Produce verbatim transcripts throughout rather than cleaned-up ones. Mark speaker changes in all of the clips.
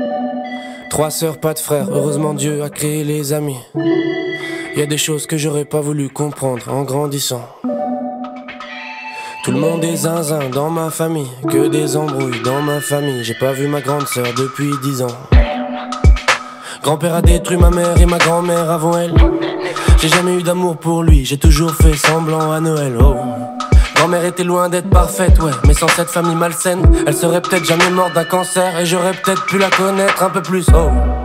Speaker 1: Trois sœurs, pas de frères, heureusement Dieu a créé les amis. Y a des choses que j'aurais pas voulu comprendre en grandissant. Tout le monde est zinzin dans ma famille, que des embrouilles dans ma famille. J'ai pas vu ma grande sœur depuis dix ans. Grand-père a détruit ma mère et ma grand-mère avant elle. J'ai jamais eu d'amour pour lui, j'ai toujours fait semblant à Noël. Oh. Grand-mère était loin d'être parfaite, ouais, mais sans cette famille malsaine, elle serait peut-être jamais morte d'un cancer et j'aurais peut-être pu la connaître un peu plus. Oh.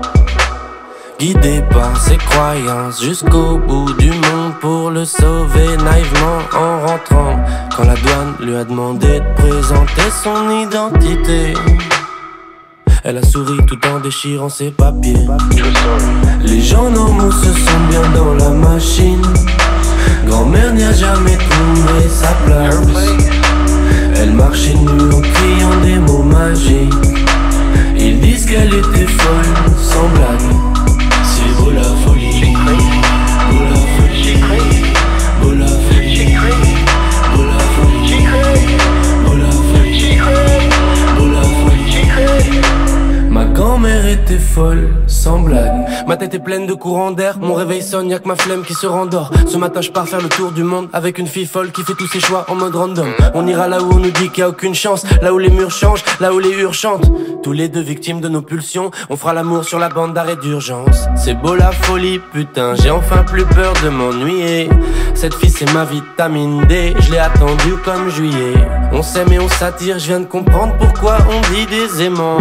Speaker 1: Guidé par ses croyances jusqu'au bout du monde pour le sauver naïvement en rentrant quand la douane lui a demandé de présenter son identité. Elle a souri tout en déchirant ses papiers. Les gens normaux se sentent bien dans la machine. Grand-mère n'y a jamais trouvé sa place. Elle marchait nue en criant des mots magiques. Ils disent qu'elle était folle, sans blague. C'est beau la folie, beau la folie, beau la folie, beau la folie, beau la folie, beau la folie. Ma grand-mère était folle, sans blague. Ma tête est pleine de courants d'air, mon réveil sonne, y'a que ma flemme qui se rendort. Ce matin je pars faire le tour du monde avec une fille folle qui fait tous ses choix en mode random. On ira là où on nous dit qu'il y a aucune chance, là où les murs changent, là où les hurs chantent. Tous les deux victimes de nos pulsions, on fera l'amour sur la bande d'arrêt d'urgence. C'est beau la folie, putain, j'ai enfin plus peur de m'ennuyer. Cette fille c'est ma vitamine D, je l'ai attendue comme juillet. On s'aime et on s'attire, je viens de comprendre pourquoi on dit des aimants.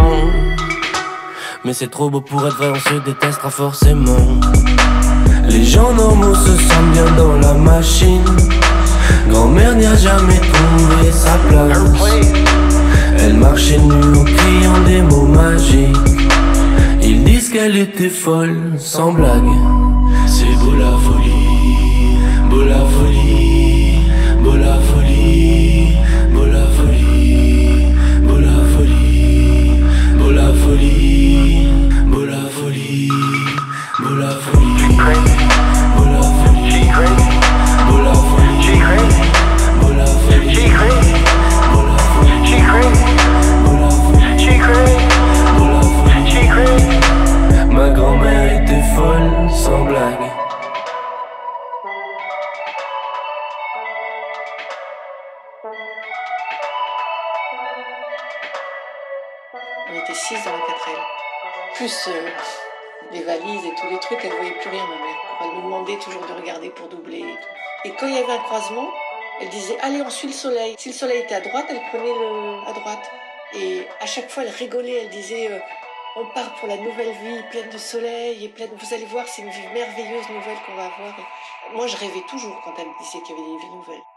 Speaker 1: Mais c'est trop beau pour être vrai, on se détestera forcément. Les gens normaux se sentent bien dans la machine. Grand-mère n'y a jamais trouvé sa place. Elle marchait nue en criant des mots magiques. Ils disent qu'elle était folle, sans blague. C'est beau la folie, beau la folie, beau la folie, beau la folie, beau la folie, beau la folie, beau la folie, beau la folie, beau la folie, beau la folie, beau la folie, beau la folie. Ma grand-mère était folle, sans blague.
Speaker 2: On était six dans la quatre L. Plus euh, les valises et tous les trucs, elle ne voyait plus rien, ma mère. Elle nous demandait toujours de regarder pour doubler et tout. Et quand il y avait un croisement, elle disait « Allez, on suit le soleil ». Si le soleil était à droite, elle prenait le à droite. Et à chaque fois, elle rigolait, elle disait euh, « On part pour la nouvelle vie, pleine de soleil et pleine... Vous allez voir, c'est une vie merveilleuse nouvelle qu'on va avoir. » Moi, je rêvais toujours quand elle me disait qu'il y avait des vies nouvelles.